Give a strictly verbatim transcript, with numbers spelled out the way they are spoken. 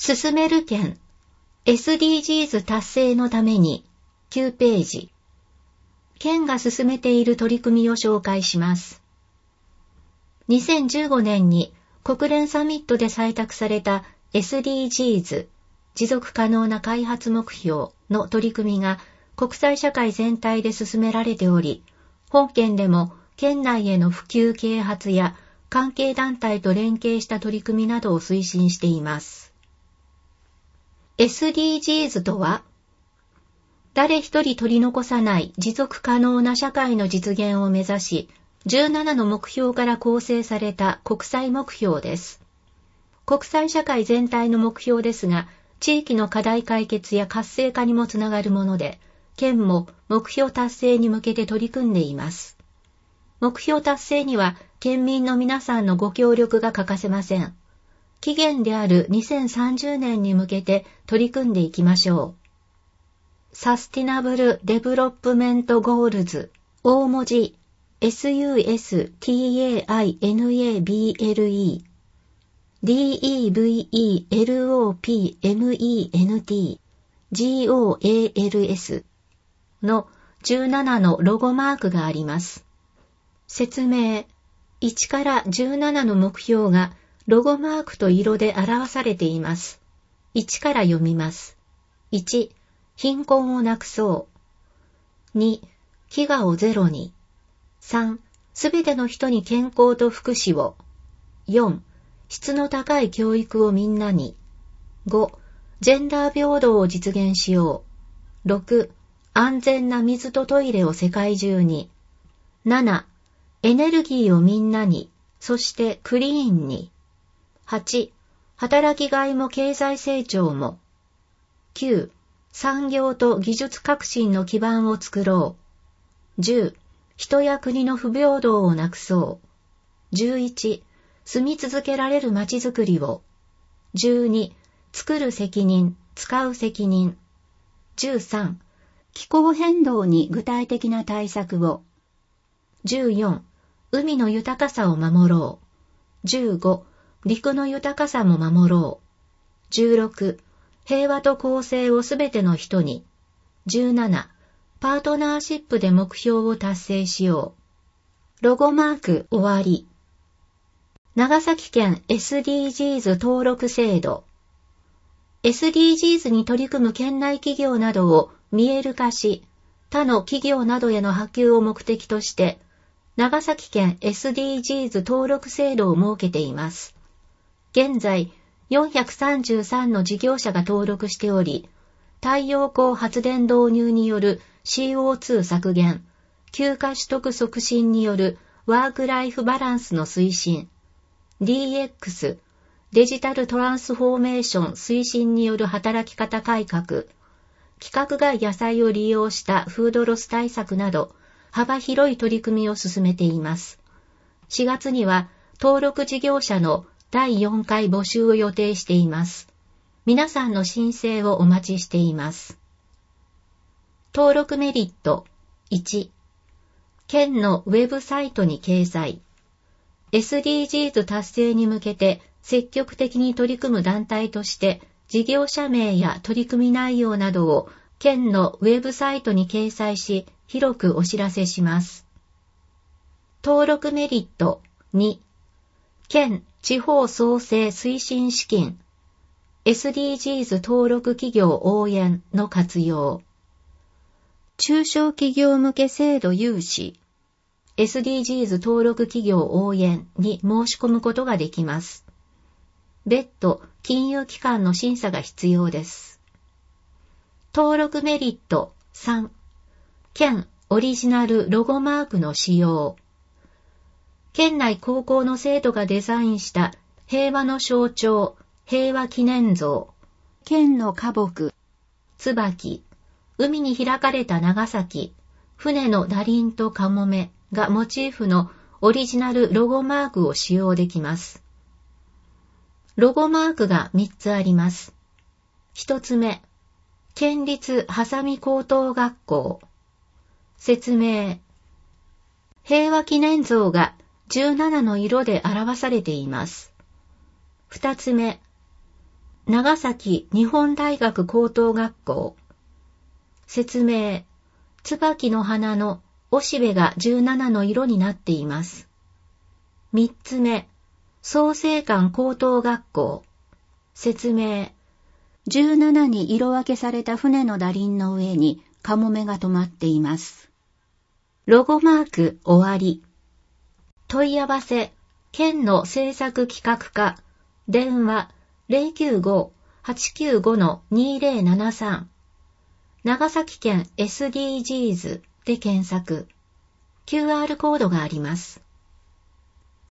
進める県 エスディージーズ 達成のためにきゅうページ。県が進めている取り組みを紹介します。にせんじゅうごねんに国連サミットで採択された エスディージーズ 持続可能な開発目標の取り組みが国際社会全体で進められており、本県でも県内への普及啓発や関係団体と連携した取り組みなどを推進しています。エスディージーズ とは、誰一人取り残さない持続可能な社会の実現を目指し、じゅうななの目標から構成された国際目標です。国際社会全体の目標ですが、地域の課題解決や活性化にもつながるもので、県も目標達成に向けて取り組んでいます。目標達成には県民の皆さんのご協力が欠かせません。期限であるにせんさんじゅうねんに向けて取り組んでいきましょう。サスティナブル・デベロップメント・ゴールズ、大文字 エスユーエスティーエーアイエヌエービーエルイー、ディーイーブイイーエルオーピーエムイーエヌティー、ジーオーエーエルエス のじゅうななのロゴマークがあります。説明、いちからじゅうななの目標がロゴマークと色で表されています。いちから読みます。いち、貧困をなくそう。に、飢餓をゼロに。さん、すべての人に健康と福祉を。よん、質の高い教育をみんなに。ご、ジェンダー平等を実現しよう。ろく、安全な水とトイレを世界中に。なな、エネルギーをみんなに、そしてクリーンに。はち、働きがいも経済成長も。きゅう、産業と技術革新の基盤を作ろう。じゅう、人や国の不平等をなくそう。じゅういち、住み続けられるまちづくりを。じゅうに、作る責任、使う責任。じゅうさん、気候変動に具体的な対策を。じゅうよん、海の豊かさを守ろう。じゅうご、陸の豊かさも守ろう。じゅうろく、平和と公正をすべての人に。じゅうなな、パートナーシップで目標を達成しよう。ロゴマーク終わり。長崎県 エスディージーズ 登録制度。エスディージーズ に取り組む県内企業などを見える化し、他の企業などへの波及を目的として、長崎県 エスディージーズ 登録制度を設けています。現在、よんひゃくさんじゅうさんの事業者が登録しており、太陽光発電導入による シーオーツー 削減、休暇取得促進によるワークライフバランスの推進、ディーエックス、デジタルトランスフォーメーション推進による働き方改革、規格外野菜を利用したフードロス対策など、幅広い取り組みを進めています。しがつには登録事業者のだいよんかい募集を予定しています。皆さんの申請をお待ちしています。登録メリットいち、県のウェブサイトに掲載。エスディージーズ 達成に向けて積極的に取り組む団体として事業者名や取り組み内容などを県のウェブサイトに掲載し広くお知らせします。登録メリットに、県地方創生推進資金 エスディージーズ 登録企業応援の活用。中小企業向け制度融資 エスディージーズ 登録企業応援に申し込むことができます。別途金融機関の審査が必要です。登録メリットさん、県オリジナルロゴマークの使用。県内高校の生徒がデザインした平和の象徴、平和記念像、県の花木、椿、海に開かれた長崎、船の打輪とカモメがモチーフのオリジナルロゴマークを使用できます。ロゴマークがみっつあります。ひとつめ、県立波佐見高等学校。説明。平和記念像がじゅうななの色で表されています。ふたつめ、 長崎日本大学高等学校。説明。椿の花のおしべがじゅうななの色になっています。三つ目。創成館高等学校。説明。じゅうななに色分けされた船の舵輪の上にカモメが止まっています。ロゴマーク終わり。問い合わせ、県の政策企画課、電話 ゼロきゅうご はちきゅうご にゼロななさん、長崎県 エスディージーズ で検索。キューアール コードがあります。